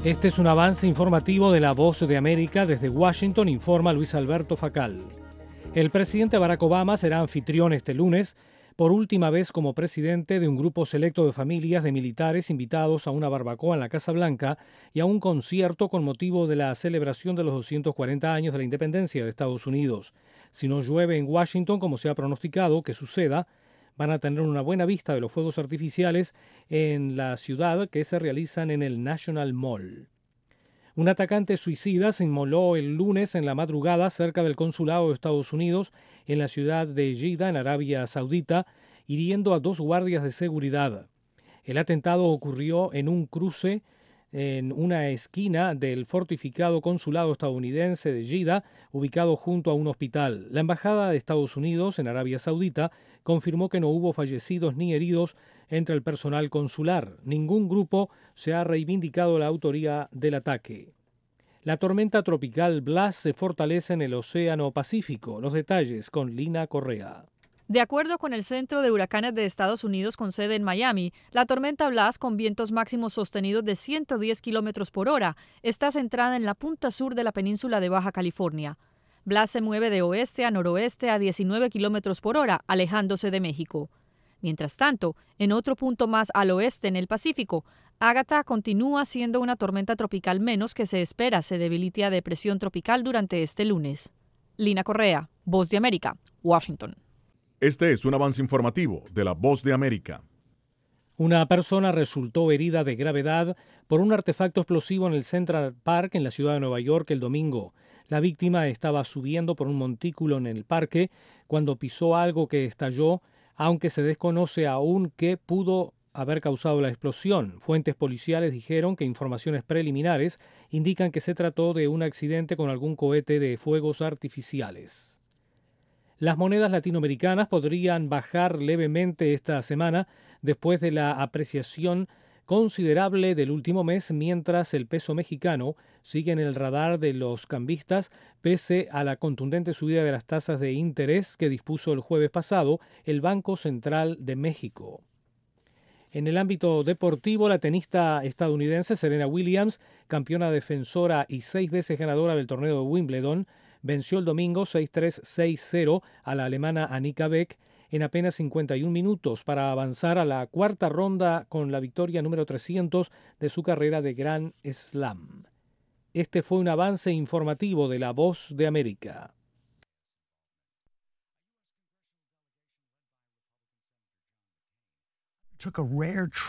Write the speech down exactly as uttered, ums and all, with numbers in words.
Este es un avance informativo de La Voz de América. Desde Washington informa Luis Alberto Facal. El presidente Barack Obama será anfitrión este lunes, por última vez como presidente, de un grupo selecto de familias de militares invitados a una barbacoa en la Casa Blanca y a un concierto con motivo de la celebración de los doscientos cuarenta años de la independencia de Estados Unidos. Si no llueve en Washington, como se ha pronosticado que suceda, van a tener una buena vista de los fuegos artificiales en la ciudad que se realizan en el National Mall. Un atacante suicida se inmoló el lunes en la madrugada cerca del consulado de Estados Unidos en la ciudad de Jeddah, en Arabia Saudita, hiriendo a dos guardias de seguridad. El atentado ocurrió en un cruce en una esquina del fortificado consulado estadounidense de Jeddah, ubicado junto a un hospital. La Embajada de Estados Unidos en Arabia Saudita confirmó que no hubo fallecidos ni heridos entre el personal consular. Ningún grupo se ha reivindicado la autoría del ataque. La tormenta tropical Blas se fortalece en el Océano Pacífico. Los detalles con Lina Correa. De acuerdo con el Centro de Huracanes de Estados Unidos con sede en Miami, la tormenta Blas, con vientos máximos sostenidos de ciento diez kilómetros por hora, está centrada en la punta sur de la península de Baja California. Blas se mueve de oeste a noroeste a diecinueve kilómetros por hora, alejándose de México. Mientras tanto, en otro punto más al oeste en el Pacífico, Ágata continúa siendo una tormenta tropical menos que se espera se debilite a depresión tropical durante este lunes. Lina Correa, Voz de América, Washington. Este es un avance informativo de La Voz de América. Una persona resultó herida de gravedad por un artefacto explosivo en el Central Park en la ciudad de Nueva York el domingo. La víctima estaba subiendo por un montículo en el parque cuando pisó algo que estalló, aunque se desconoce aún qué pudo haber causado la explosión. Fuentes policiales dijeron que informaciones preliminares indican que se trató de un accidente con algún cohete de fuegos artificiales. Las monedas latinoamericanas podrían bajar levemente esta semana después de la apreciación considerable del último mes, mientras el peso mexicano sigue en el radar de los cambistas pese a la contundente subida de las tasas de interés que dispuso el jueves pasado el Banco Central de México. En el ámbito deportivo, la tenista estadounidense Serena Williams, campeona defensora y seis veces ganadora del torneo de Wimbledon, venció el domingo seis tres seis cero a la alemana Annika Beck en apenas cincuenta y un minutos para avanzar a la cuarta ronda con la victoria número trescientos de su carrera de Grand Slam. Este fue un avance informativo de La Voz de América. Took a rare